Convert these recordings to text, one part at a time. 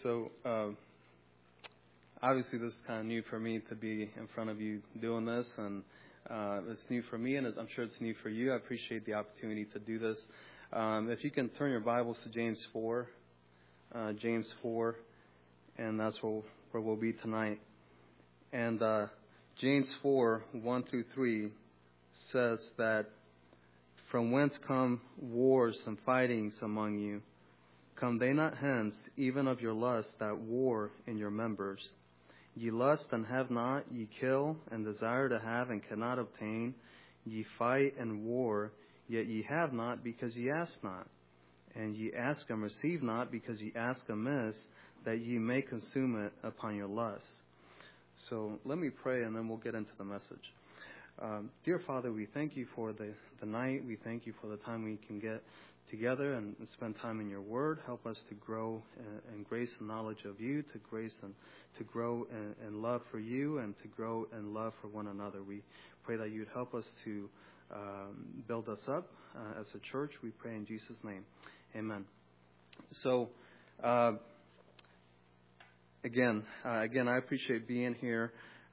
So, obviously this is kind of new for me to be in front of you doing this, and it's new for me, and I'm sure it's new for you. I appreciate the opportunity to do this. If you can turn your Bibles to James 4, and that's where we'll be tonight. And James 4, 1 through 3 says that, "From whence come wars and fightings among you? Come they not hence, even of your lust that war in your members? Ye lust and have not, ye kill, and desire to have and cannot obtain. Ye fight and war, yet ye have not, because ye ask not. And ye ask and receive not, because ye ask amiss, that ye may consume it upon your lust." So let me pray, and then we'll get into the message. Dear Father, we thank you for the night. We thank you for the time we can get together and spend time in your word. Help us to grow in grace and knowledge of you, to grow in love for you, and to grow in love for one another. We pray that you'd help us to build us up as a church. We pray in Jesus' name. Amen. So, again, I appreciate being here.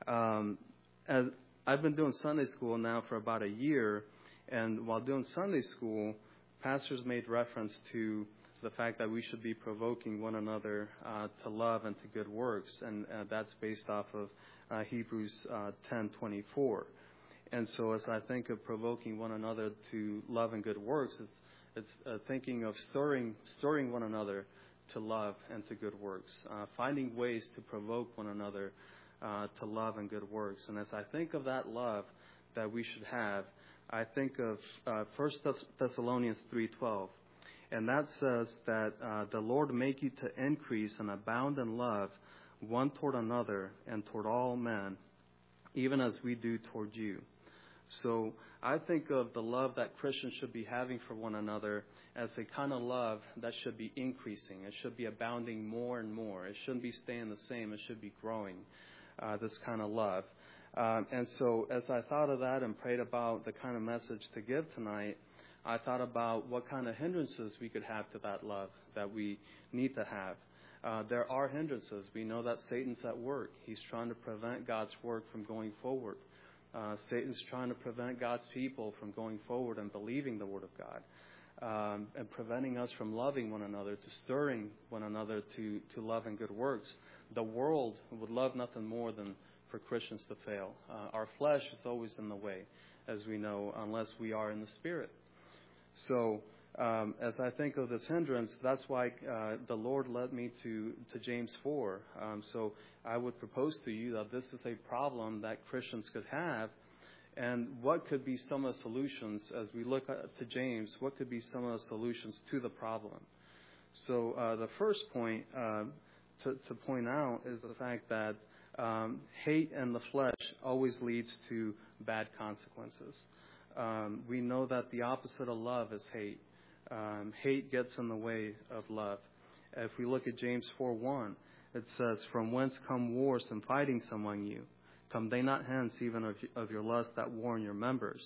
As I've been doing Sunday school now for about a year, and while doing Sunday school, pastors made reference to the fact that we should be provoking one another to love and to good works, and that's based off of Hebrews 10:24. And so, as I think of provoking one another to love and good works, it's thinking of stirring one another to love and to good works, finding ways to provoke one another to love and good works. And as I think of that love that we should have, I think of 1 Thessalonians 3:12, and that says that the Lord make you to increase and abound in love one toward another and toward all men, even as we do toward you. So I think of the love that Christians should be having for one another as a kind of love that should be increasing. It should be abounding more and more. It shouldn't be staying the same. It should be growing, this kind of love. And so as I thought of that and prayed about the kind of message to give tonight, I thought about what kind of hindrances we could have to that love that we need to have. There are hindrances. We know that Satan's at work. He's trying to prevent God's work from going forward. Satan's trying to prevent God's people from going forward and believing the Word of God, and preventing us from loving one another, to stirring one another to love and good works. The world would love nothing more than for Christians to fail. Our flesh is always in the way, as we know, unless we are in the Spirit. So as I think of this hindrance, that's why the Lord led me to James 4. So I would propose to you that this is a problem that Christians could have, and what could be some of the solutions as we look to James, what could be some of the solutions to the problem. So the first point to point out is the fact that hate in the flesh always leads to bad consequences. We know that the opposite of love is hate. Hate gets in the way of love. If we look at James 4:1, it says, "From whence come wars and fightings among you? Come they not hence, even of your lust that war in your members?"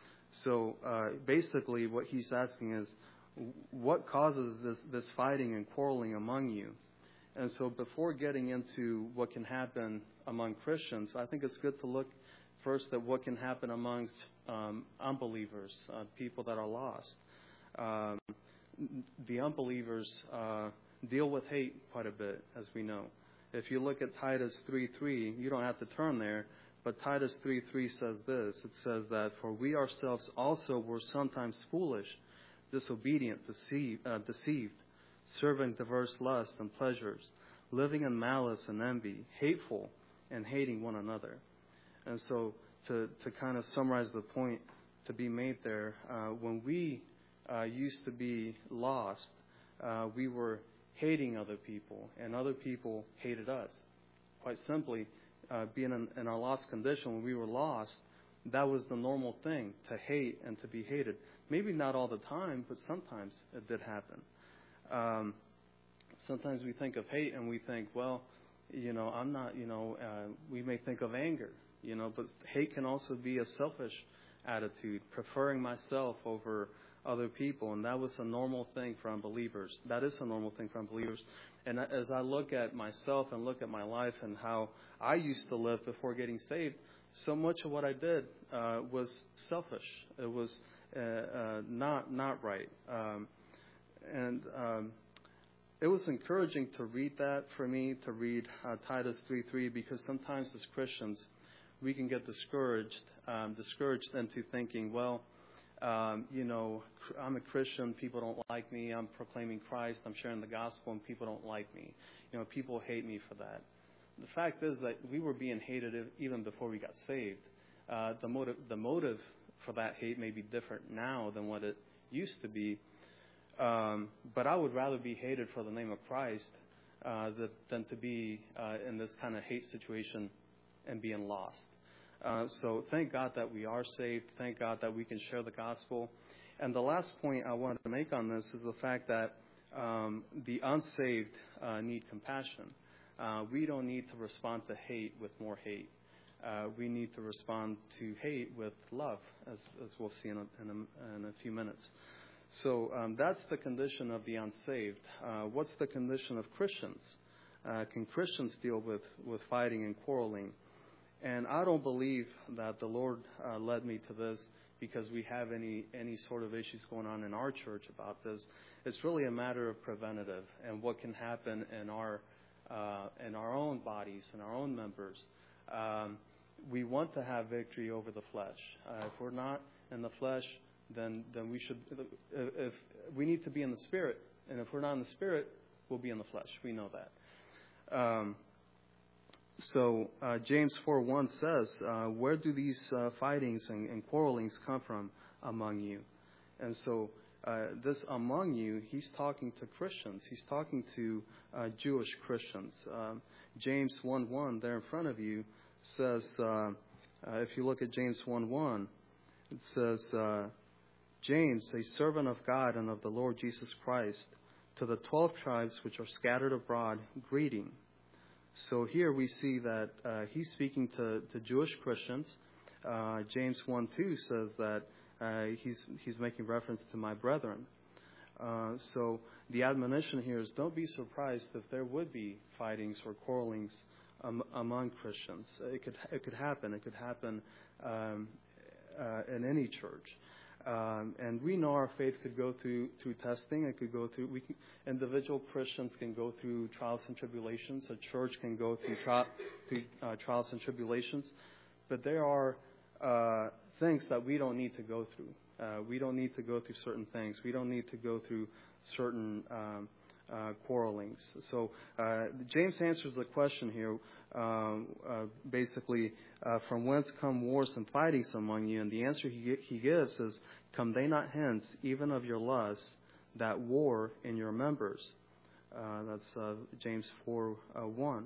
So basically what he's asking is, what causes this fighting and quarreling among you? And so before getting into what can happen among Christians, I think it's good to look first at what can happen amongst unbelievers, people that are lost. The unbelievers deal with hate quite a bit, as we know. If you look at Titus 3:3, you don't have to turn there, but Titus 3:3 says this. It says that, "For we ourselves also were sometimes foolish, disobedient, deceived, serving diverse lusts and pleasures, living in malice and envy, hateful, and hating one another." And so to kind of summarize the point to be made there, when we used to be lost, we were hating other people, and other people hated us. Quite simply, being in our lost condition, when we were lost, that was the normal thing, to hate and to be hated. Maybe not all the time, but sometimes it did happen. Sometimes we think of hate and we think, well, I'm not, we may think of anger, but hate can also be a selfish attitude, preferring myself over other people, and that was a normal thing for unbelievers. That is a normal thing for unbelievers. And as I look at myself and look at my life and how I used to live before getting saved, so much of what I did was selfish. It was not right. It was encouraging to read that for me, to read Titus 3:3, because sometimes as Christians we can get discouraged into thinking, well, I'm a Christian, people don't like me, I'm proclaiming Christ, I'm sharing the gospel, and people don't like me. People hate me for that. The fact is that we were being hated even before we got saved. The motive for that hate may be different now than what it used to be, but I would rather be hated for the name of Christ than to be in this kind of hate situation and being lost. So thank God that we are saved. Thank God that we can share the gospel. And the last point I wanted to make on this is the fact that the unsaved need compassion. We don't need to respond to hate with more hate. We need to respond to hate with love, as we'll see in a few minutes. So that's the condition of the unsaved. What's the condition of Christians? Can Christians deal with fighting and quarreling? And I don't believe that the Lord led me to this because we have any sort of issues going on in our church about this. It's really a matter of preventative and what can happen in our own bodies, in our own members. We want to have victory over the flesh. If we're not in the flesh, then we should. If we need to be in the Spirit, and if we're not in the Spirit, we'll be in the flesh. We know that. So James 4:1 says, "Where do these fightings and quarrelings come from among you?" And so this among you, he's talking to Christians. He's talking to Jewish Christians. James 1:1 there in front of you says, if you look at James 1:1, it says, James, a servant of God and of the Lord Jesus Christ, to the 12 tribes which are scattered abroad, greeting. So here we see that he's speaking to Jewish Christians. James 1:2 says that he's making reference to my brethren. So the admonition here is don't be surprised if there would be fightings or quarrelings among Christians. It could happen. It could happen in any church. And we know our faith could go through testing. It could go through. Individual Christians can go through trials and tribulations. A church can go through trials and tribulations. But there are things that we don't need to go through. We don't need to go through certain things. We don't need to go through certain quarrelings. So James answers the question here. Basically, from whence come wars and fightings among you? And the answer he gives is, come they not hence, even of your lusts, that war in your members? That's James 4:1.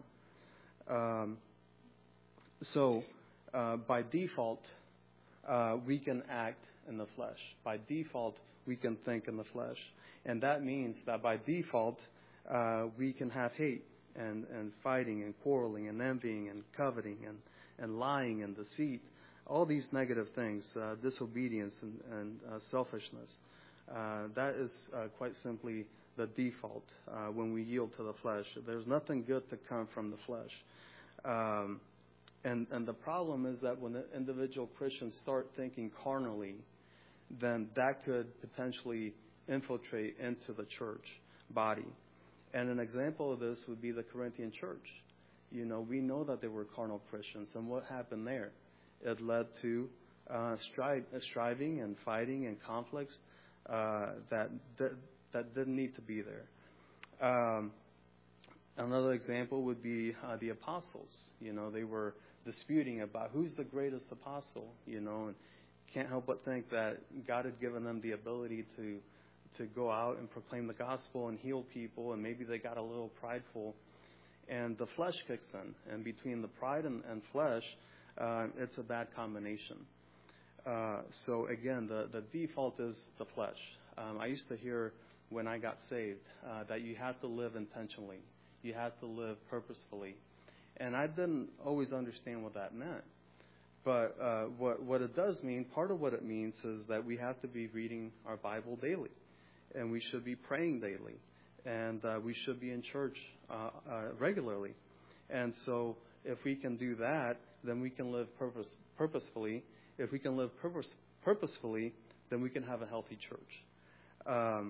So by default, we can act in the flesh. By default, we can think in the flesh. And that means that by default, we can have hate and fighting and quarreling and envying and coveting and lying and deceit, all these negative things, disobedience and selfishness. That is quite simply the default when we yield to the flesh. There's nothing good to come from the flesh. And the problem is that when the individual Christians start thinking carnally, then that could potentially infiltrate into the church body. And an example of this would be the Corinthian church. We know that they were carnal Christians. And what happened there? It led to striving and fighting and conflicts that didn't need to be there. Another example would be the apostles. They were disputing about who's the greatest apostle, and can't help but think that God had given them the ability to go out and proclaim the gospel and heal people, and maybe they got a little prideful, and the flesh kicks in. And between the pride and flesh, it's a bad combination. So again, the default is the flesh. I used to hear when I got saved that you have to live intentionally. You have to live purposefully. And I didn't always understand what that meant. But what it does mean, part of what it means is that we have to be reading our Bible daily, and we should be praying daily, and we should be in church regularly. And so if we can do that, then we can live purposefully. If we can live purposefully, then we can have a healthy church.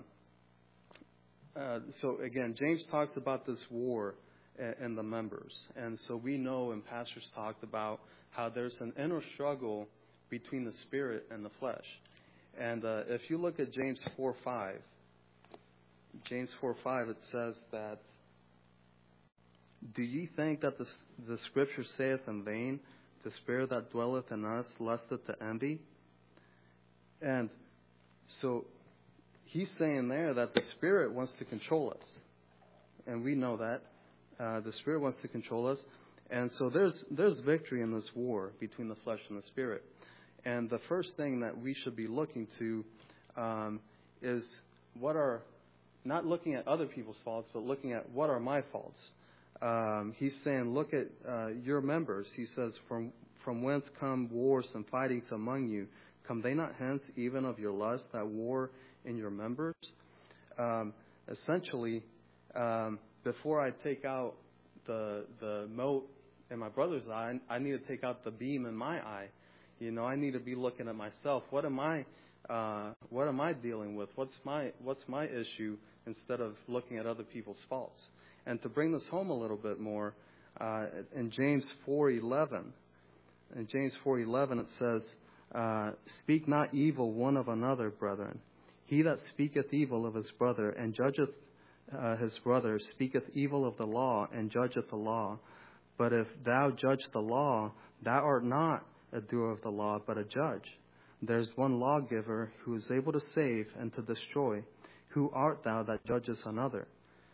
So again, James talks about this war in the members. And so we know, and pastors talked about, how there's an inner struggle between the spirit and the flesh. And if you look at James 4:5, it says that, "Do ye think that the Scripture saith in vain, the spirit that dwelleth in us lusteth to envy?" And so he's saying there that the Spirit wants to control us. And we know that. The Spirit wants to control us. And so there's victory in this war between the flesh and the Spirit. And the first thing that we should be looking to is not looking at other people's faults, but looking at what are my faults. He's saying, look at your members. He says, from whence come wars and fightings among you? Come they not hence even of your lust that war in your members? Essentially, before I take out the mote in my brother's eye, I need to take out the beam in my eye. I need to be looking at myself. What am I dealing with? What's my issue, instead of looking at other people's faults? And to bring this home a little bit more, in James 4:11, it says, "Speak not evil one of another, brethren. He that speaketh evil of his brother and judgeth his brother speaketh evil of the law and judgeth the law. But if thou judge the law, thou art not a doer of the law, but a judge. There's one lawgiver who is able to save and to destroy. Who art thou that judgest another?"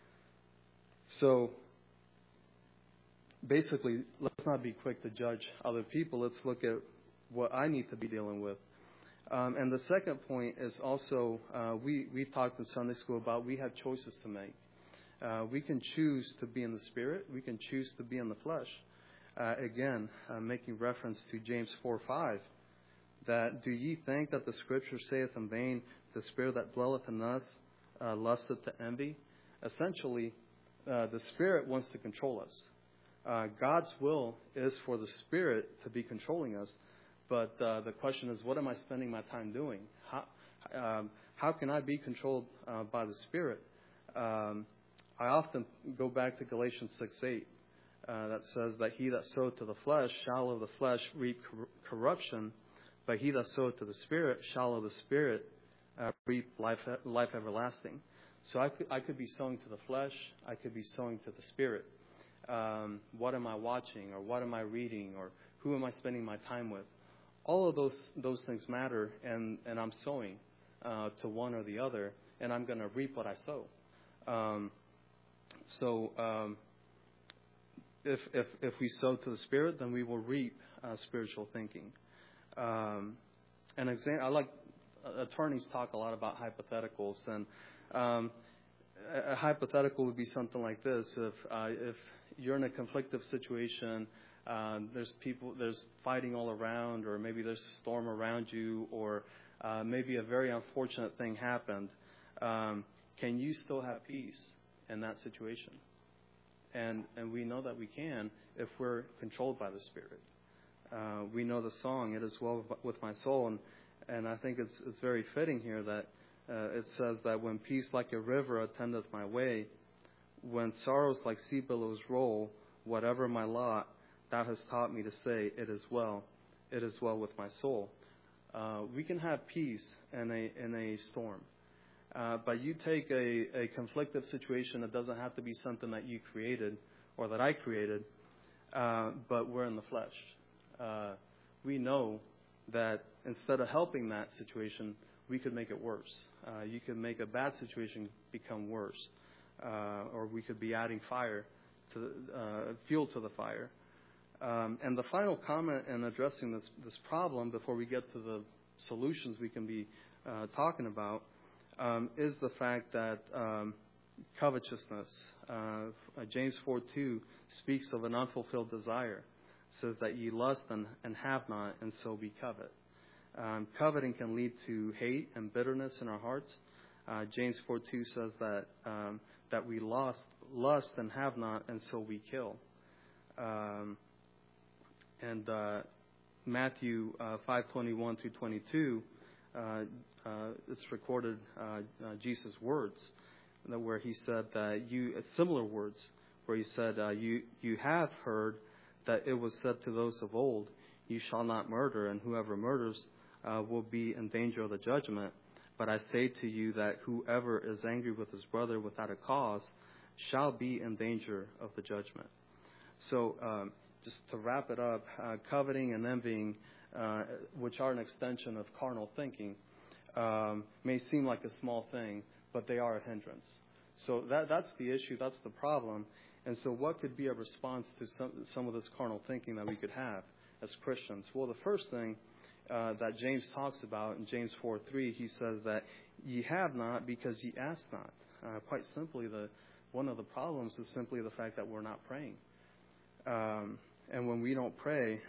So basically, let's not be quick to judge other people. Let's look at what I need to be dealing with. And the second point is also, we talked in Sunday school about we have choices to make. We can choose to be in the Spirit. We can choose to be in the flesh. Again, making reference to James 4:5, that, "Do ye think that the Scripture saith in vain, the Spirit that dwelleth in us lusteth to envy?" Essentially, the Spirit wants to control us. God's will is for the Spirit to be controlling us. But the question is, what am I spending my time doing? How can I be controlled by the Spirit? I often go back to Galatians 6:8, that says that he that soweth to the flesh shall of the flesh reap corruption, but he that soweth to the Spirit shall of the Spirit reap life everlasting. So I could be sowing to the flesh. I could be sowing to the Spirit. What am I watching, or what am I reading, or who am I spending my time with? All of those things matter, and I'm sowing to one or the other, and I'm going to reap what I sow. If we sow to the Spirit, then we will reap spiritual thinking. Attorneys talk a lot about hypotheticals, and a hypothetical would be something like this: if you're in a conflictive situation, there's fighting all around, or maybe there's a storm around you, or maybe a very unfortunate thing happened. Can you still have peace in that situation? And we know that we can if we're controlled by the Spirit. We know the song, "It is well with my soul," and I think it's very fitting here that it says that when peace like a river attendeth my way, when sorrows like sea billows roll, whatever my lot, thou hast taught me to say, it is well with my soul. We can have peace in a storm. But you take a conflictive situation, it doesn't have to be something that you created or that I created, but we're in the flesh. We know that instead of helping that situation, we could make it worse. You could make a bad situation become worse, or we could be adding fuel to the fire. And the final comment in addressing this problem, before we get to the solutions we can be talking about, is the fact that covetousness. James 4:2 speaks of an unfulfilled desire. says that ye lust and have not, and so be covet. Coveting can lead to hate and bitterness in our hearts. James 4:2 says that we lust and have not, and so we kill. And Matthew 5:21 through 22, it's recorded Jesus' words, where he said that similar words, where he said, you have heard that it was said to those of old, you shall not murder, and whoever murders will be in danger of the judgment. But I say to you that whoever is angry with his brother without a cause shall be in danger of the judgment. So just to wrap it up, coveting and envying, which are an extension of carnal thinking, may seem like a small thing, but they are a hindrance. So that's the issue, that's the problem. And so what could be a response to some of this carnal thinking that we could have as Christians? Well, the first thing that James talks about in James 4:3, he says that ye have not because ye ask not. Quite simply, one of the problems is simply the fact that we're not praying. And when we don't pray,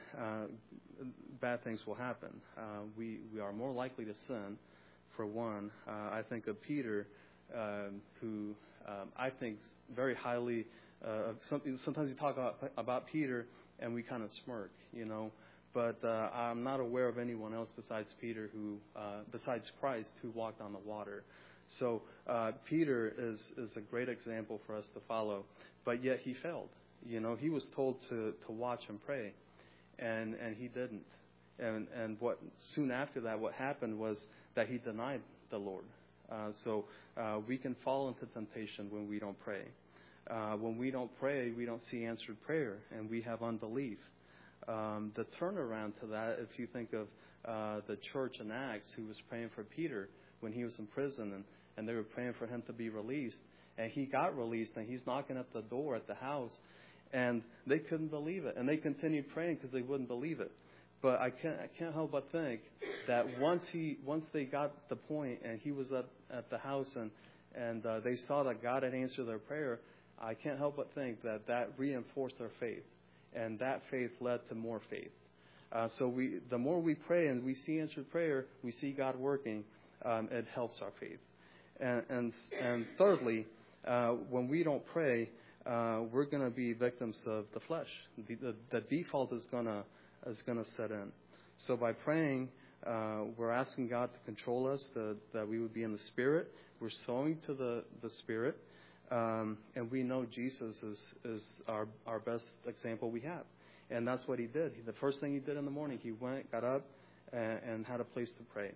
bad things will happen. We are more likely to sin, for one. I think of Peter, who I think very highly. Sometimes you talk about Peter, and we kind of smirk, But I'm not aware of anyone else besides Peter besides Christ, who walked on the water. So Peter is a great example for us to follow. But yet he failed. He was told to watch and pray, and he didn't. And soon after that, what happened was that he denied the Lord. So we can fall into temptation when we don't pray. When we don't pray, we don't see answered prayer, and we have unbelief. The turnaround to that, if you think of the church in Acts who was praying for Peter when he was in prison, and they were praying for him to be released, and he got released, and he's knocking at the door at the house, and they couldn't believe it, and they continued praying because they wouldn't believe it. But I can't help but think that once they got the point, and he was at the house, and they saw that God had answered their prayer, I can't help but think that reinforced their faith. And that faith led to more faith. So the more we pray and we see answered prayer, we see God working, it helps our faith. And thirdly, when we don't pray, we're going to be victims of the flesh. The default is going to set in. So by praying, we're asking God to control us, that we would be in the Spirit. We're sowing to the Spirit. And we know Jesus is our best example we have. And that's what he did. The first thing he did in the morning, he went, got up, and had a place to pray.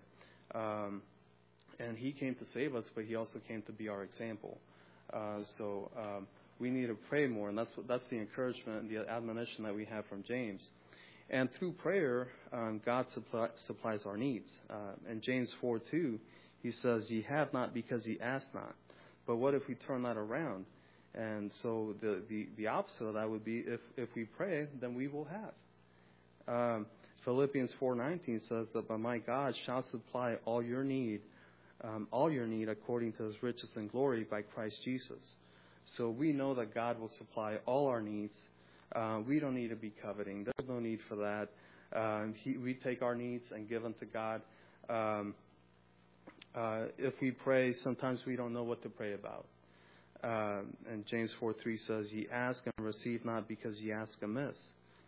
And he came to save us, but he also came to be our example. So we need to pray more, and that's the encouragement and the admonition that we have from James. And through prayer, God supplies our needs. In James 4:2, he says, ye have not because ye ask not. But what if we turn that around? And so the opposite of that would be if we pray, then we will have. Philippians 4:19 says that, but my God shall supply all your need according to his riches and glory by Christ Jesus. So we know that God will supply all our needs. We don't need to be coveting. There's no need for that. We take our needs and give them to God. If we pray, sometimes we don't know what to pray about. And James 4:3 says, ye ask and receive not because ye ask amiss.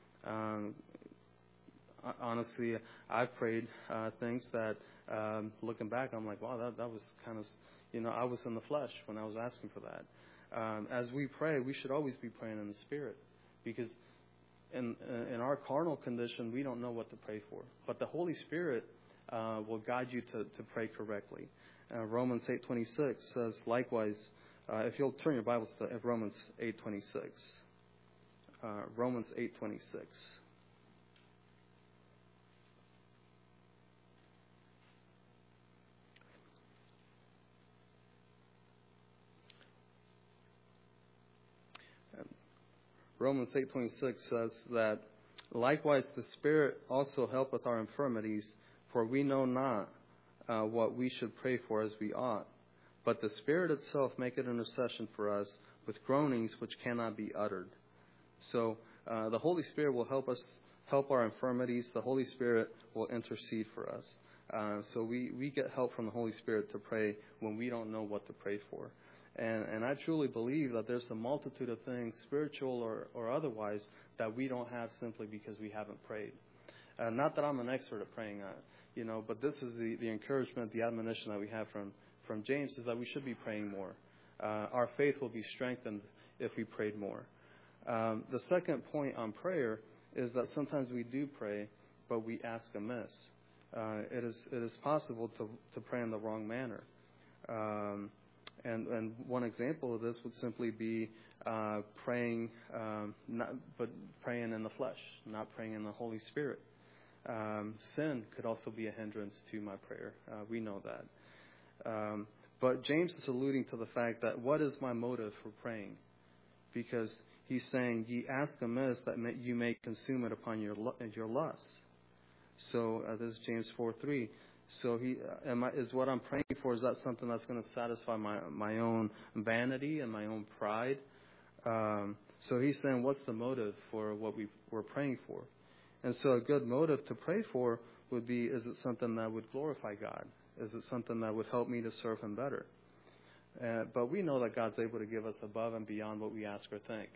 Honestly, I've prayed things that, looking back, I'm like, wow, that was kind of, I was in the flesh when I was asking for that. As we pray, we should always be praying in the Spirit, because in our carnal condition, we don't know what to pray for. But the Holy Spirit will guide you to pray correctly. Romans 8:26 says, likewise, if you'll turn your Bibles to Romans 8:26. Romans 8:26. Romans 8:26 says that, likewise the Spirit also helpeth our infirmities, for we know not what we should pray for as we ought. But the Spirit itself maketh intercession for us with groanings which cannot be uttered. So The Holy Spirit will help us, help our infirmities. The Holy Spirit will intercede for us. So we get help from the Holy Spirit to pray when we don't know what to pray for. And I truly believe that there's a multitude of things, spiritual or otherwise, that we don't have simply because we haven't prayed. Not that I'm an expert at praying, but this is the encouragement, the admonition that we have from James, is that we should be praying more. Our faith will be strengthened if we prayed more. The second point on prayer is that sometimes we do pray, but we ask amiss. It is possible to pray in the wrong manner. And one example of this would simply be praying, but praying in the flesh, not praying in the Holy Spirit. Sin could also be a hindrance to my prayer. We know that. But James is alluding to the fact that what is my motive for praying? Because he's saying, ye ask amiss that you may consume it upon your lust. So this is James 4:3. So is what I'm praying for, is that something that's going to satisfy my own vanity and my own pride? So he's saying, what's the motive for what we're praying for? And so a good motive to pray for would be, is it something that would glorify God? Is it something that would help me to serve Him better? But we know that God's able to give us above and beyond what we ask or think.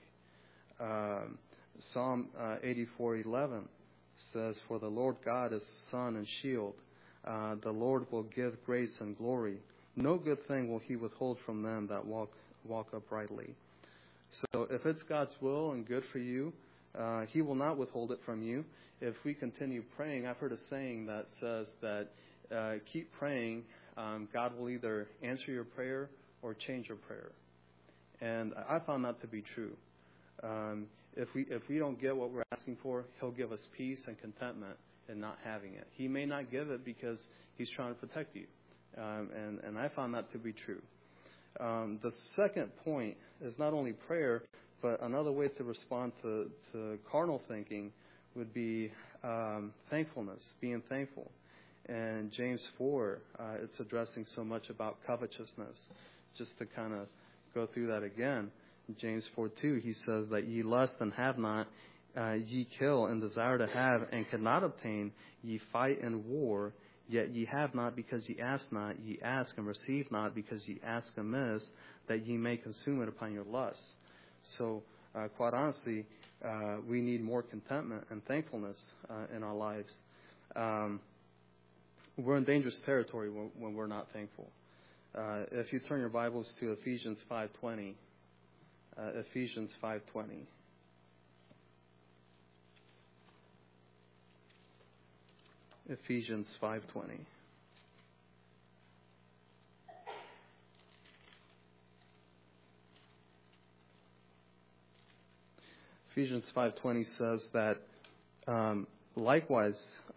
Psalm 84:11 says, for the Lord God is sun and shield. The Lord will give grace and glory. No good thing will He withhold from them that walk uprightly. So if it's God's will and good for you, He will not withhold it from you. If we continue praying, I've heard a saying that says that keep praying, God will either answer your prayer or change your prayer. And I found that to be true. If we don't get what we're asking for, He'll give us peace and contentment in not having it. He may not give it because He's trying to protect you. And I found that to be true. The second point is not only prayer, but another way to respond to carnal thinking would be thankfulness, being thankful. And James 4, it's addressing so much about covetousness. Just to kind of go through that again, James 4:2, he says that ye lust and have not, ye kill and desire to have and cannot obtain, ye fight and war, yet ye have not because ye ask not, ye ask and receive not because ye ask amiss, that ye may consume it upon your lusts. So, quite honestly, we need more contentment and thankfulness in our lives. We're in dangerous territory when we're not thankful. If you turn your Bibles to Ephesians 5:20, Ephesians 5:20. Ephesians 5:20. Ephesians 5:20 says that likewise,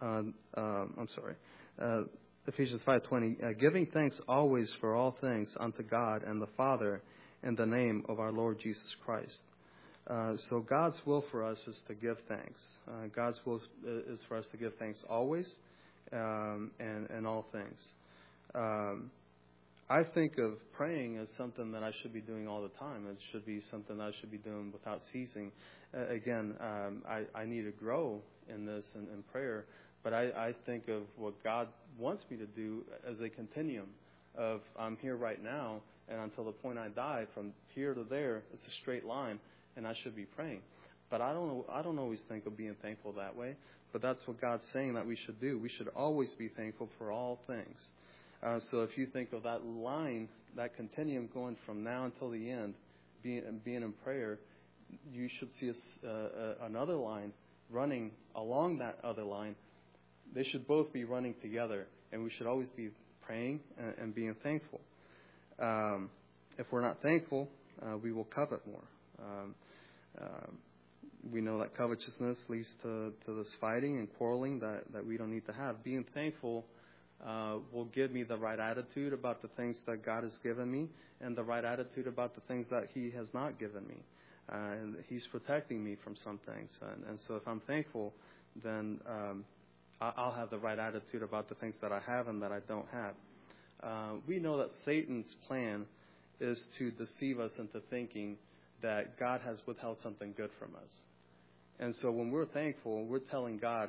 Ephesians 5:20, giving thanks always for all things unto God and the Father in the name of our Lord Jesus Christ. So God's will for us is to give thanks. God's will is for us to give thanks always and all things. I think of praying as something that I should be doing all the time. It should be something that I should be doing without ceasing. Again, I need to grow in this in prayer, but I think of what God wants me to do as a continuum of I'm here right now, and until the point I die, from here to there, it's a straight line, and I should be praying. But I don't always think of being thankful that way. But that's what God's saying that we should do. We should always be thankful for all things. So if you think of that line, that continuum going from now until the end, being in prayer, you should see another line running along that other line. They should both be running together, and we should always be praying and being thankful. If we're not thankful, we will covet more. We know that covetousness leads to this fighting and quarreling that we don't need to have. Being thankful will give me the right attitude about the things that God has given me and the right attitude about the things that He has not given me. And He's protecting me from some things. And so if I'm thankful, then I'll have the right attitude about the things that I have and that I don't have. We know that Satan's plan is to deceive us into thinking that God has withheld something good from us. And so when we're thankful, we're telling God,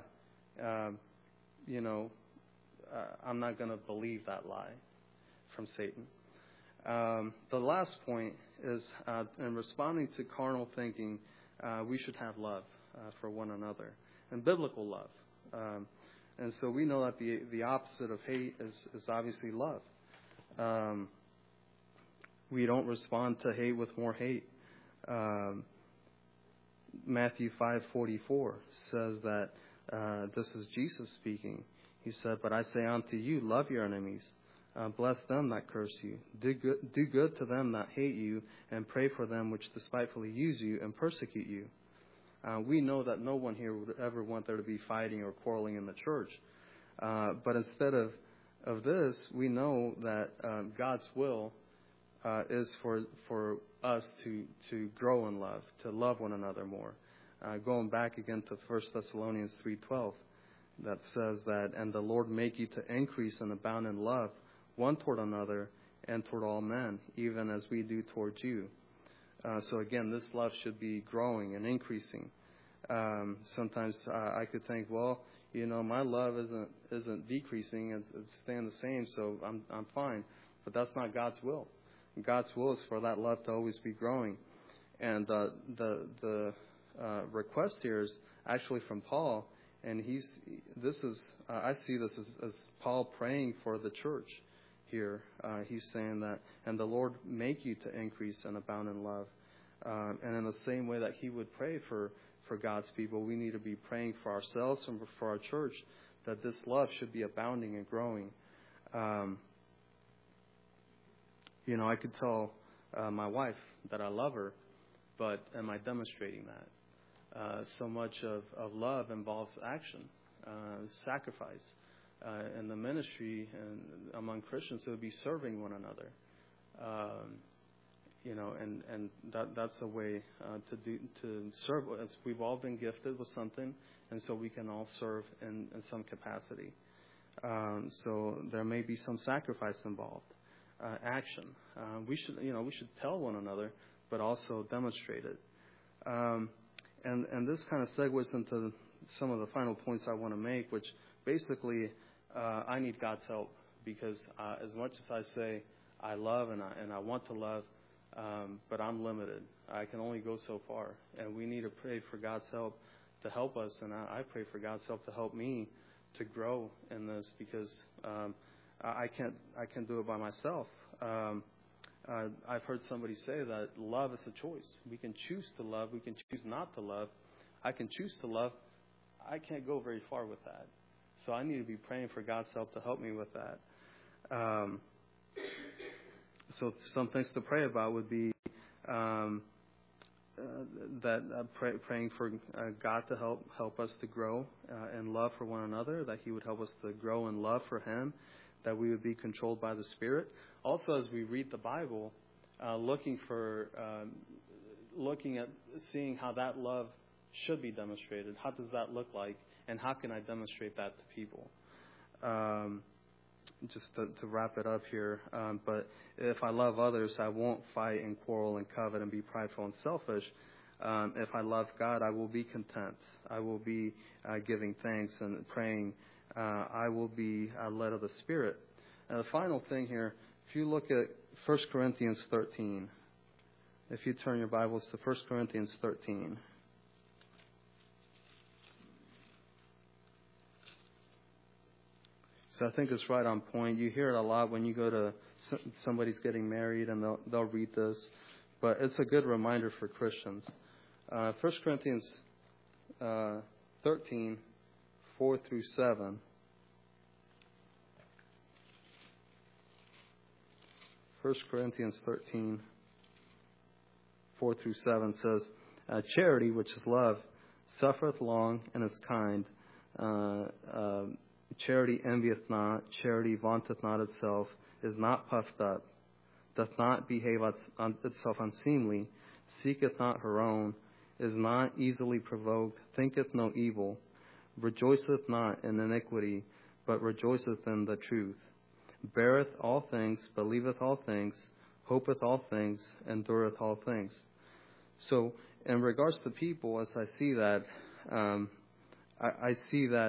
I'm not going to believe that lie from Satan. The last point is, in responding to carnal thinking, we should have love for one another, and biblical love. And so we know that the opposite of hate is obviously love. We don't respond to hate with more hate. Matthew 5:44 says that this is Jesus speaking. He said, "But I say unto you, love your enemies, bless them that curse you, do good to them that hate you, and pray for them which despitefully use you and persecute you." We know that no one here would ever want there to be fighting or quarreling in the church. But instead of this, we know that God's will is for us to grow in love, to love one another more. Going back again to 1 Thessalonians 3:12, that says that, "And the Lord make you to increase and abound in love, one toward another and toward all men, even as we do towards you." So again, this love should be growing and increasing. Sometimes I could think, well, my love isn't decreasing; it's staying the same, so I'm fine. But that's not God's will. God's will is for that love to always be growing. And the request here is actually from Paul, and I see this as Paul praying for the church here. He's saying that, "And the Lord make you to increase and abound in love." And in the same way that he would pray for God's people, we need to be praying for ourselves and for our church that this love should be abounding and growing. I could tell my wife that I love her, but am I demonstrating that? So much of love involves action, sacrifice. In the ministry and among Christians, it would be serving one another. And that's a way to serve. As we've all been gifted with something, and so we can all serve in some capacity. So there may be some sacrifice involved, action. We should tell one another, but also demonstrate it. And this kind of segues into some of the final points I want to make, which basically I need God's help, because as much as I say I love and I want to love, but I'm limited. I can only go so far, and we need to pray for God's help to help us. And I pray for God's help to help me to grow in this, because I can't do it by myself. I've heard somebody say that love is a choice. We can choose to love. We can choose not to love. I can choose to love. I can't go very far with that. So I need to be praying for God's help to help me with that. So some things to pray about would be praying for God to help us to grow in love for one another, that He would help us to grow in love for Him, that we would be controlled by the Spirit. Also, as we read the Bible, looking at seeing how that love should be demonstrated. How does that look like, and how can I demonstrate that to people? Just to wrap it up here, but if I love others, I won't fight and quarrel and covet and be prideful and selfish. If I love God, I will be content. I will be giving thanks and praying. I will be led of the Spirit. And the final thing here, if you look at 1 Corinthians 13, if you turn your Bibles to 1 Corinthians 13. So I think it's right on point. You hear it a lot when you go to somebody's getting married, and they'll read this. But it's a good reminder for Christians. 1 Corinthians 13, 4 through 7. 1 Corinthians 13, 4 through 7 says, "Charity, which is love, suffereth long and is kind. Charity envieth not, charity vaunteth not itself, is not puffed up, doth not behave itself unseemly, seeketh not her own, is not easily provoked, thinketh no evil, rejoiceth not in iniquity, but rejoiceth in the truth, beareth all things, believeth all things, hopeth all things, endureth all things." So in regards to people, as I see that, I see that.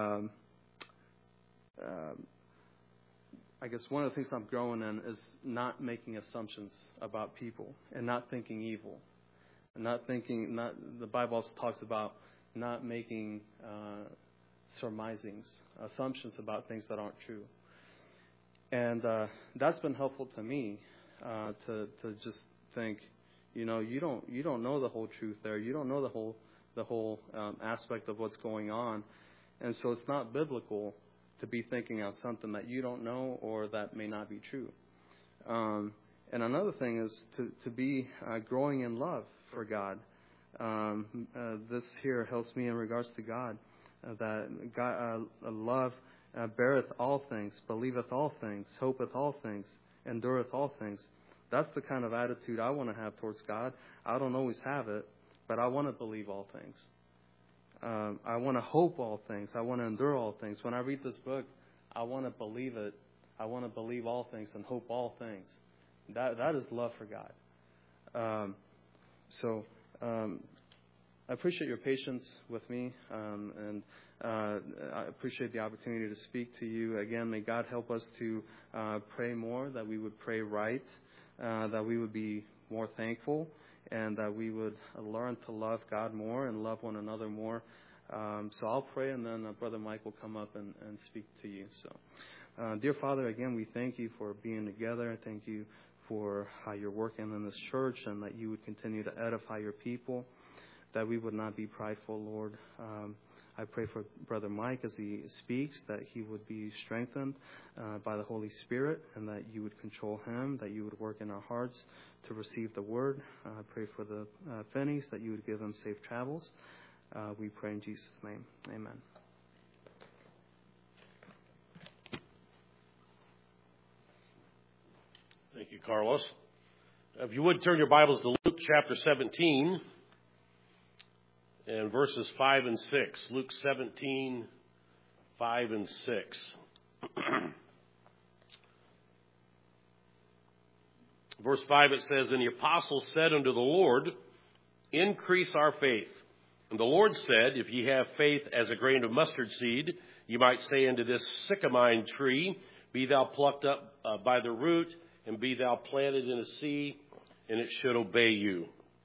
I guess one of the things I'm growing in is not making assumptions about people and not thinking evil, and the Bible also talks about not making surmisings, assumptions about things that aren't true. And that's been helpful to me to just think, you don't know the whole truth there. You don't know the whole aspect of what's going on, and so it's not biblical to be thinking out something that you don't know or that may not be true. And another thing is to be growing in love for God. This here helps me in regards to God, that God, love beareth all things, believeth all things, hopeth all things, endureth all things. That's the kind of attitude I want to have towards God. I don't always have it, but I want to believe all things. I want to hope all things. I want to endure all things. When I read this book, I want to believe it. I want to believe all things and hope all things. That is love for God. So I appreciate your patience with me, and I appreciate the opportunity to speak to you. Again, may God help us to pray more, that we would pray right, that we would be more thankful, and that we would learn to love God more and love one another more. So I'll pray, and then Brother Mike will come up and speak to you. So, dear Father, again, we thank you for being together. Thank you for how you're working in this church, and that you would continue to edify your people, that we would not be prideful, Lord. I pray for Brother Mike as he speaks, that he would be strengthened by the Holy Spirit, and that you would control him, that you would work in our hearts to receive the word. I pray for the Finneys, that you would give them safe travels. We pray in Jesus' name. Amen. Thank you, Carlos. If you would turn your Bibles to Luke chapter 17 and verses 5 and 6. Luke 17, 5 and 6. Verse 5, it says, "And the apostles said unto the Lord, Increase our faith. And the Lord said, If ye have faith as a grain of mustard seed, you might say unto this sycamine tree, Be thou plucked up by the root, and be thou planted in a sea, and it should obey you."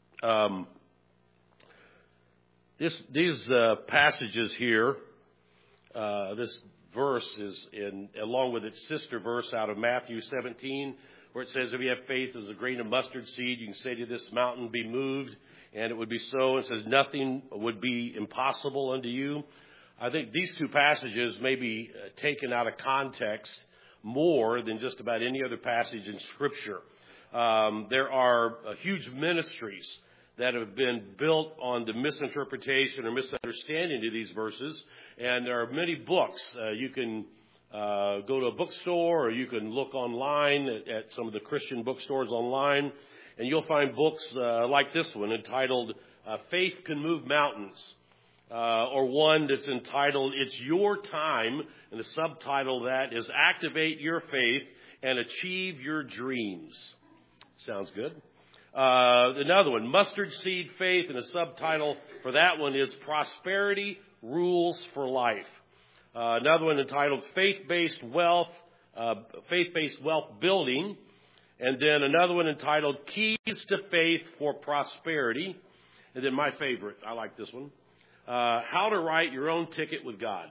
These passages here, this verse is along with its sister verse out of Matthew 17, where it says, "If you have faith as a grain of mustard seed, you can say to this mountain, be moved, and it would be so." It says, "Nothing would be impossible unto you." I think these two passages may be taken out of context more than just about any other passage in Scripture. There are huge ministries that have been built on the misinterpretation or misunderstanding of these verses, and there are many books. You can go to a bookstore, or you can look online at some of the Christian bookstores online, and you'll find books like this one entitled "Faith Can Move Mountains," or one that's entitled "It's Your Time," and the subtitle of that is "Activate Your Faith and Achieve Your Dreams." Sounds good. Another one, "Mustard Seed Faith," and the subtitle for that one is "Prosperity Rules for Life." Another one entitled "Faith-Based Wealth Building," and then another one entitled "Keys to Faith for Prosperity," and then my favorite, I like this one, "How to Write Your Own Ticket with God."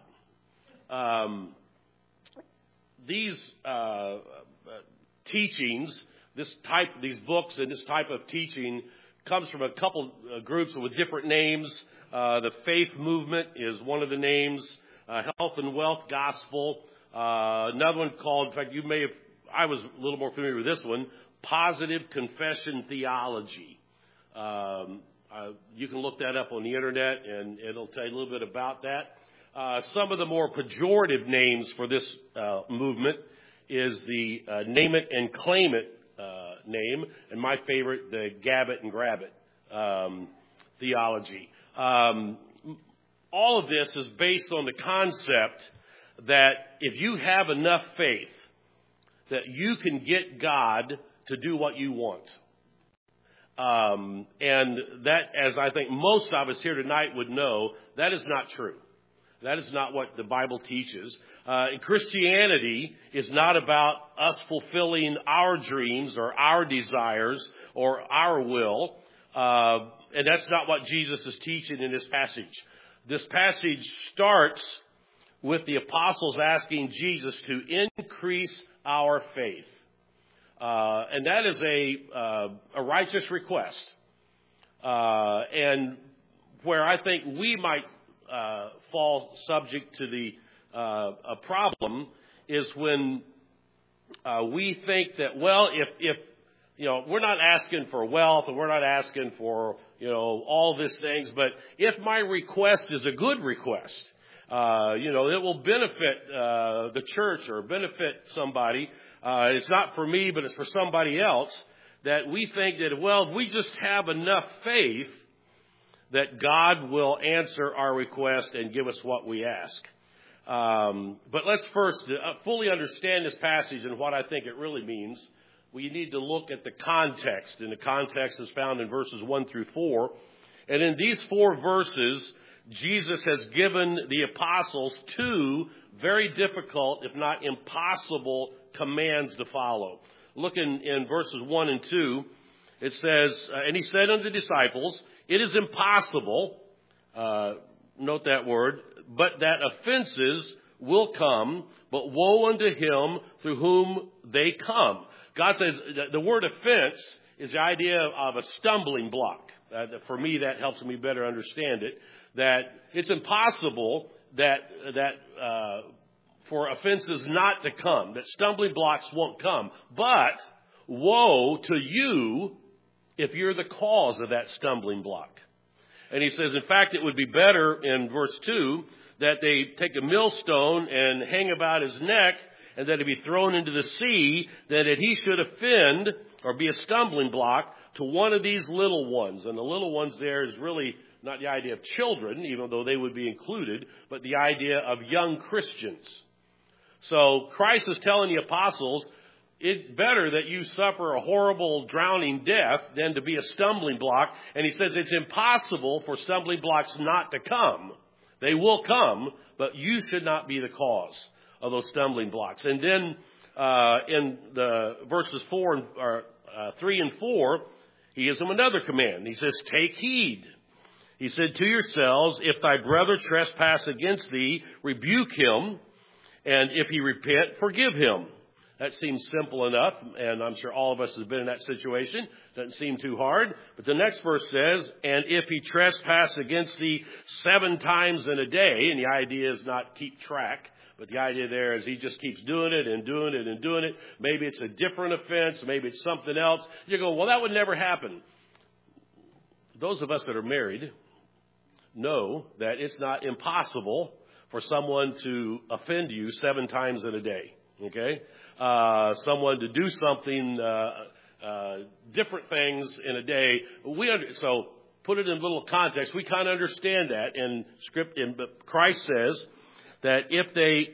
These teachings, these books and this type of teaching comes from a couple groups with different names. The Faith Movement is one of the names. Health and Wealth Gospel. Another one called, in fact, I was a little more familiar with this one, Positive Confession Theology. You can look that up on the internet, and it'll tell you a little bit about that. Some of the more pejorative names for this movement is the Name It and Claim It name, and my favorite, the Gab It and Grab It theology. All of this is based on the concept that if you have enough faith, that you can get God to do what you want. And that, as I think most of us here tonight would know, that is not true. That is not what the Bible teaches. Christianity is not about us fulfilling our dreams or our desires or our will. And that's not what Jesus is teaching in this passage. This passage starts with the apostles asking Jesus to increase our faith. And that is a righteous request. And where I think we might fall subject to the a problem is when we think that, well, if we're not asking for wealth and we're not asking for all these things, but if my request is a good request, it will benefit the church or benefit somebody. It's not for me, but it's for somebody else. That we think that, well, if we just have enough faith, that God will answer our request and give us what we ask. But let's first fully understand this passage and what I think it really means. We need to look at the context, and the context is found in verses 1 through 4. And in these 4 verses, Jesus has given the apostles 2 very difficult, if not impossible, commands to follow. Look in verses 1 and 2. It says, and he said unto the disciples, it is impossible, note that word, but that offenses will come, but woe unto him through whom they come. God says the word offense is the idea of a stumbling block. For me, that helps me better understand it. That it's impossible that for offenses not to come, that stumbling blocks won't come. But woe to you if you're the cause of that stumbling block. And he says, in fact, it would be better in verse 2 that they take a millstone and hang about his neck and that he be thrown into the sea, than that he should offend or be a stumbling block to one of these little ones. And the little ones there is really not the idea of children, even though they would be included, but the idea of young Christians. So Christ is telling the apostles, it's better that you suffer a horrible drowning death than to be a stumbling block. And he says it's impossible for stumbling blocks not to come. They will come, but you should not be the cause of those stumbling blocks. And then in the verses 3 and 4, he gives them another command. He says, take heed. He said, to yourselves, if thy brother trespass against thee, rebuke him, and if he repent, forgive him. That seems simple enough, and I'm sure all of us have been in that situation. Doesn't seem too hard. But the next verse says, and if he trespass against thee 7 times in a day, and the idea is not keep track, but the idea there is he just keeps doing it and doing it and doing it. Maybe it's a different offense. Maybe it's something else. You go, well, that would never happen. Those of us that are married know that it's not impossible for someone to offend you 7 times in a day. Okay? Someone to do something, different things in a day. So put it in a little context. We kind of understand that in script, but Christ says that if they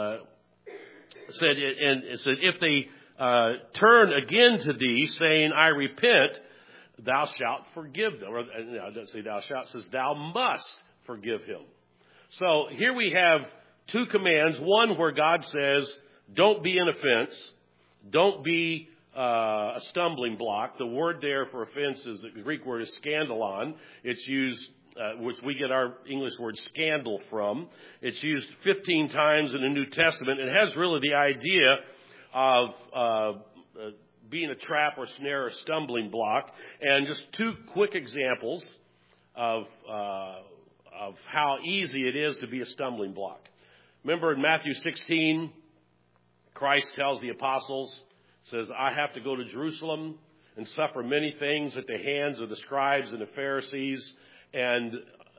if they turn again to thee, saying, I repent, thou shalt forgive them. Or no, it doesn't say thou shalt, it says thou must forgive him. So here we have 2 commands. One where God says, don't be an offense. Don't be a stumbling block. The word there for offense is the Greek word is scandalon. It's used, which we get our English word scandal from. It's used 15 times in the New Testament. It has really the idea of being a trap or snare or stumbling block. And just 2 quick examples of how easy it is to be a stumbling block. Remember in Matthew 16, Christ tells the apostles, says, I have to go to Jerusalem and suffer many things at the hands of the scribes and the Pharisees and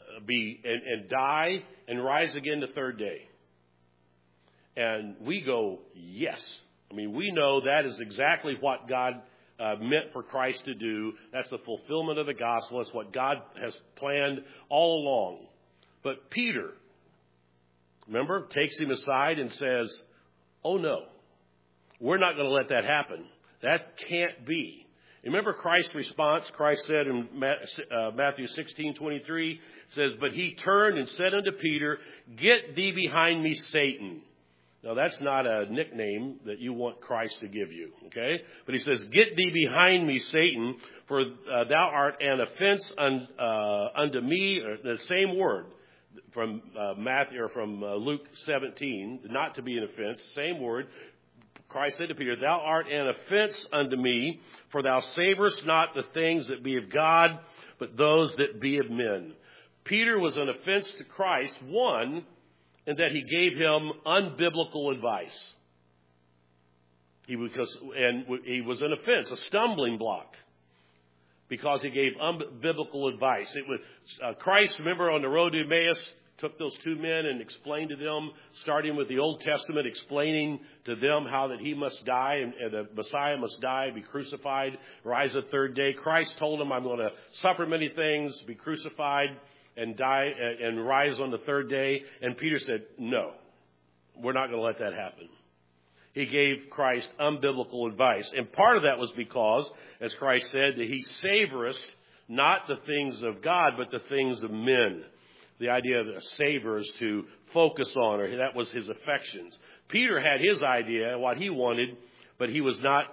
die and rise again the 3rd day. And we go, yes. I mean, we know that is exactly what God meant for Christ to do. That's the fulfillment of the gospel. It's what God has planned all along. But Peter, remember, takes him aside and says, oh no, we're not going to let that happen. That can't be. Remember Christ's response? Christ said in Matthew 16:23, says, "But he turned and said unto Peter, Get thee behind me, Satan." Now, that's not a nickname that you want Christ to give you, okay? But he says, "Get thee behind me, Satan, for thou art an offense unto me," or the same word from Matthew or from Luke 17, not to be an offense, same word. Christ said to Peter, "Thou art an offense unto me, for thou savorest not the things that be of God, but those that be of men." Peter was an offense to Christ, one, in that he gave him unbiblical advice. He was an offense, a stumbling block, because he gave unbiblical advice. It was Christ, remember, on the road to Emmaus, took those two men and explained to them, starting with the Old Testament, explaining to them how that he must die and the Messiah must die, be crucified, rise the third day. Christ told him, "I'm going to suffer many things, be crucified, and die and rise on the third day." And Peter said, "No, we're not going to let that happen." He gave Christ unbiblical advice. And part of that was because, as Christ said, that he savorest not the things of God, but the things of men. The idea of a savor is to focus on, or that was his affections. Peter had his idea, what he wanted, but he was not,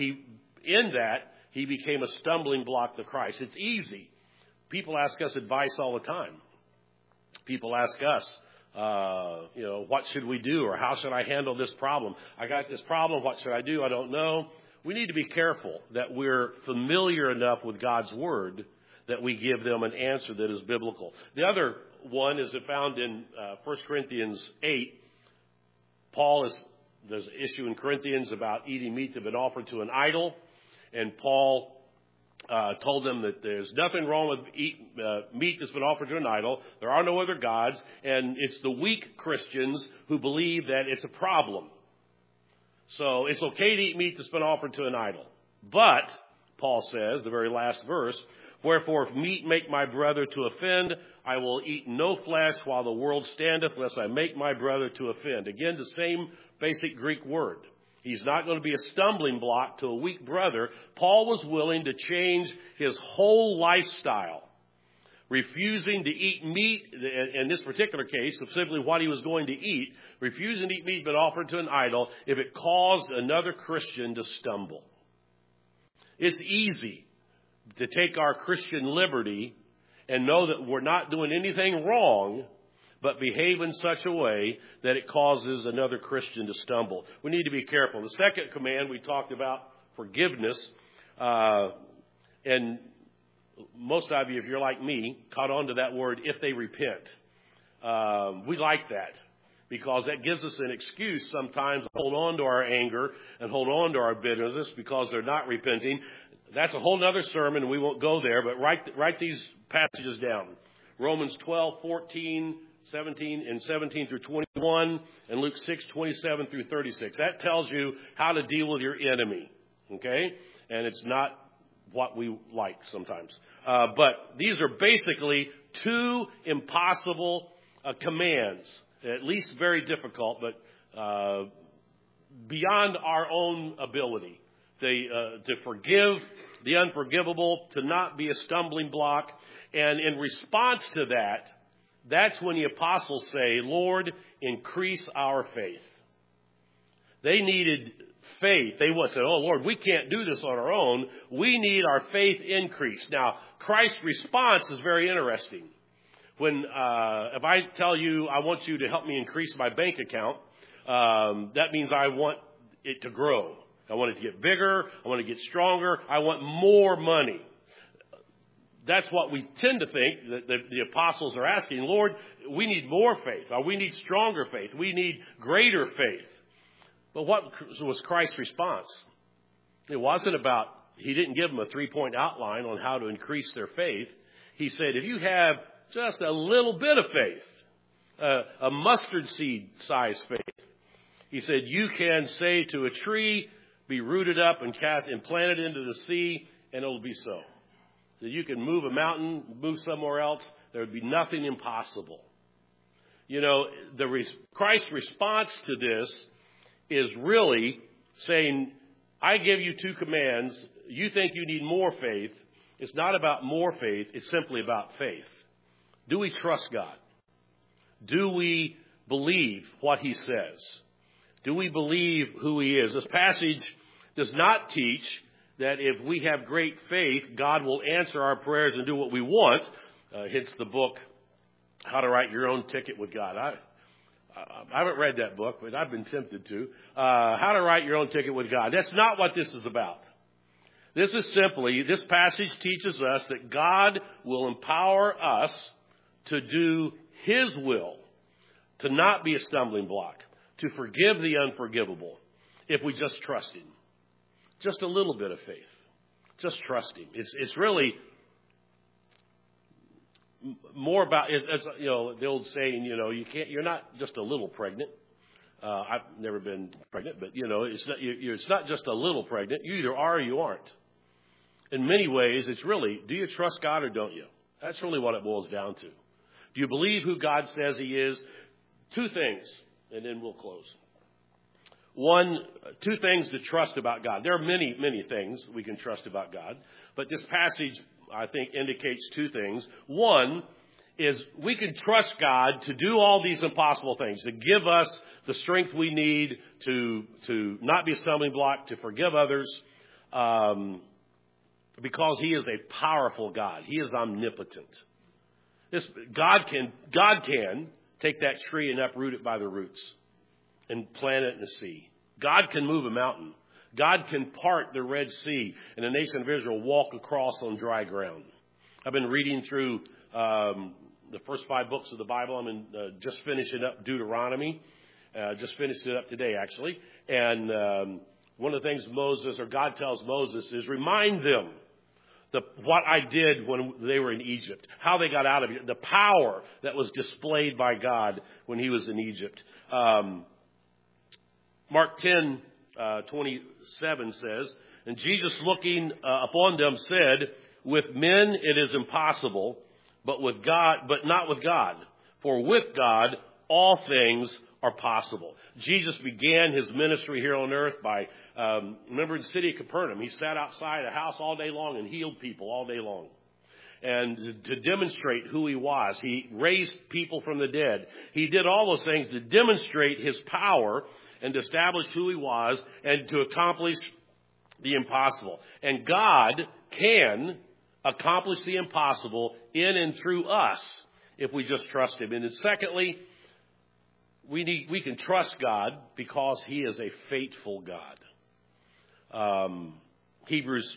he became a stumbling block to Christ. It's easy. People ask us advice all the time. People ask us, what should we do, or how should I handle this problem? I got this problem. What should I do? I don't know. We need to be careful that we're familiar enough with God's Word that we give them an answer that is biblical. The other one is found in 1 Corinthians 8. There's an issue in Corinthians about eating meat that had been offered to an idol. And Paul told them that there's nothing wrong with meat that's been offered to an idol. There are no other gods. And it's the weak Christians who believe that it's a problem. So it's okay to eat meat that's been offered to an idol. But, Paul says, the very last verse, "Wherefore if meat make my brother to offend, I will eat no flesh while the world standeth, lest I make my brother to offend." Again, the same basic Greek word. He's not going to be a stumbling block to a weak brother. Paul was willing to change his whole lifestyle, refusing to eat meat, in this particular case, of simply what he was going to eat, refusing to eat meat but offered to an idol, if it caused another Christian to stumble. It's easy to take our Christian liberty and know that we're not doing anything wrong, but behave in such a way that it causes another Christian to stumble. We need to be careful. The second command, we talked about forgiveness. And most of you, if you're like me, caught on to that word, "if they repent." We like that, because that gives us an excuse sometimes to hold on to our anger and hold on to our bitterness because they're not repenting. That's a whole other sermon, and we won't go there, but write these passages down. Romans 12:14, 17 through 21, and Luke 6:27 through 36. That tells you how to deal with your enemy, okay? And it's not what we like sometimes. But these are basically two impossible commands, at least very difficult, but beyond our own ability. To forgive the unforgivable, to not be a stumbling block. And in response to that, that's when the apostles say, "Lord, increase our faith." They needed faith. They said, "Oh, Lord, we can't do this on our own. We need our faith increased." Now, Christ's response is very interesting. When if I tell you I want you to help me increase my bank account, that means I want it to grow. I want it to get bigger. I want to get stronger. I want more money. That's what we tend to think that the apostles are asking. "Lord, we need more faith. Or we need stronger faith. We need greater faith." But what was Christ's response? It wasn't about, he didn't give them a 3-point outline on how to increase their faith. He said, if you have just a little bit of faith, a mustard seed size faith, he said, you can say to a tree, "Be rooted up and cast and planted into the sea," and it'll be so. So you can move a mountain, move somewhere else. There would be nothing impossible. You know, Christ's response to this is really saying, I give you two commands. you think you need more faith, it's not about more faith. It's simply about faith. Do we trust God? Do we believe what he says? Do we believe who he is? This passage does not teach that if we have great faith, God will answer our prayers and do what we want. Hence the book, How to Write Your Own Ticket with God. I haven't read that book, but I've been tempted to. How to Write Your Own Ticket with God. That's not what this is about. This passage teaches us that God will empower us to do his will, to not be a stumbling block, to forgive the unforgivable, if we just trust him. Just a little bit of faith. Just trust him. It's really more about, it's, you know, the old saying, you know, you're not just a little pregnant. I've never been pregnant, but, you know, it's not just a little pregnant. You either are or you aren't. In many ways, it's really, do you trust God or don't you? That's really what it boils down to. Do you believe who God says he is? Two things, and then we'll close. Two things to trust about God. There are many, many things we can trust about God, but this passage, I think, indicates two things. One is we can trust God to do all these impossible things, to give us the strength we need to not be a stumbling block, to forgive others, because he is a powerful God. He is omnipotent. God can take that tree and uproot it by the roots and plant it in the sea. God can move a mountain. God can part the Red Sea and the nation of Israel walk across on dry ground. I've been reading through the first 5 books of the Bible. I'm just finishing up Deuteronomy. Just finished it up today, actually. And one of the things God tells Moses is remind them what I did when they were in Egypt, how they got out of it, the power that was displayed by God when he was in Egypt. Mark 10:27 says, and Jesus looking upon them said, with men it is impossible, but not with God. For with God all things are possible. Jesus began his ministry here on earth by, remember in the city of Capernaum, he sat outside a house all day long and healed people all day long. And to demonstrate who he was, he raised people from the dead. He did all those things to demonstrate his power and to establish who he was and to accomplish the impossible. And God can accomplish the impossible in and through us if we just trust him. And then secondly, we can trust God because he is a faithful God. Hebrews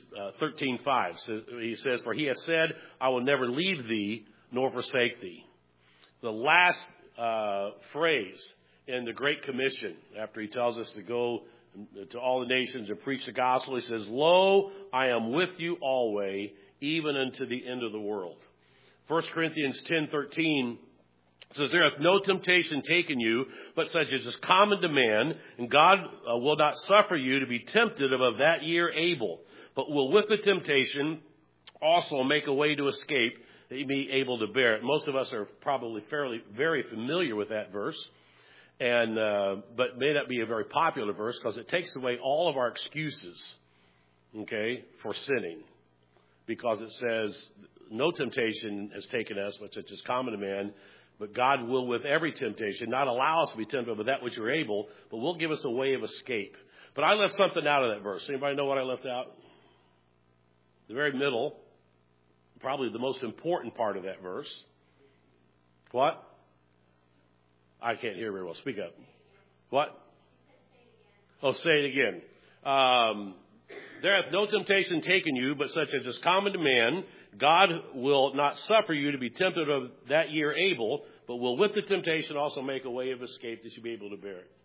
13:5, he says, for he has said, I will never leave thee nor forsake thee. The last phrase in the Great Commission, after he tells us to go to all the nations and preach the gospel, he says, lo, I am with you always, even unto the end of the world. 1 Corinthians 10:13 says, there hath no temptation taken you, but such as is common to man, and God will not suffer you to be tempted above that ye are able, but will with the temptation also make a way to escape, that ye be able to bear it. Most of us are probably very familiar with that verse, and but may not be a very popular verse because it takes away all of our excuses, okay, for sinning, because it says, no temptation has taken us, but such as common to man, but God will with every temptation not allow us to be tempted with that which we're able, but will give us a way of escape. But I left something out of that verse. Anybody know what I left out? The very middle, probably the most important part of that verse. What? I can't hear very well. Speak up. What? Oh, say it again. There hath no temptation taken you, but such as is common to man. God will not suffer you to be tempted of that ye are able, but will with the temptation also make a way of escape that you be able to bear it.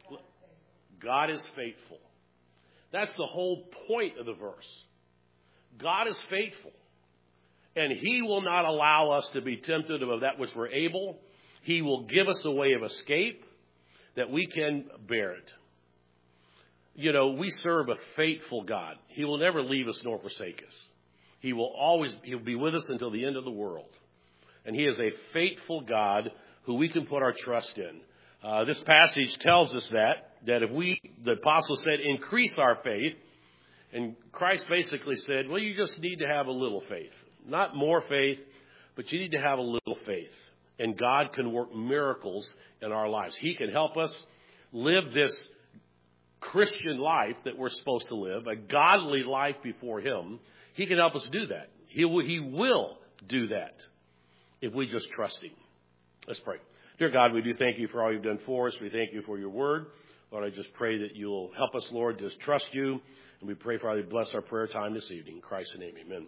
God is faithful. That's the whole point of the verse. God is faithful. And he will not allow us to be tempted of that which we're able. He will give us a way of escape that we can bear it. You know, we serve a faithful God. He will never leave us nor forsake us. He'll be with us until the end of the world. And he is a faithful God who we can put our trust in. This passage tells us that if the apostle said, increase our faith, And Christ basically said, well, you just need to have a little faith. Not more faith, but you need to have a little faith. And God can work miracles in our lives. He can help us live this Christian life that we're supposed to live, a godly life before Him. He can help us do that. He will do that if we just trust Him. Let's pray. Dear God, we do thank You for all You've done for us. We thank You for Your word. Lord, I just pray that You'll help us, Lord, to trust You. And we pray, Father, bless our prayer time this evening. In Christ's name, amen.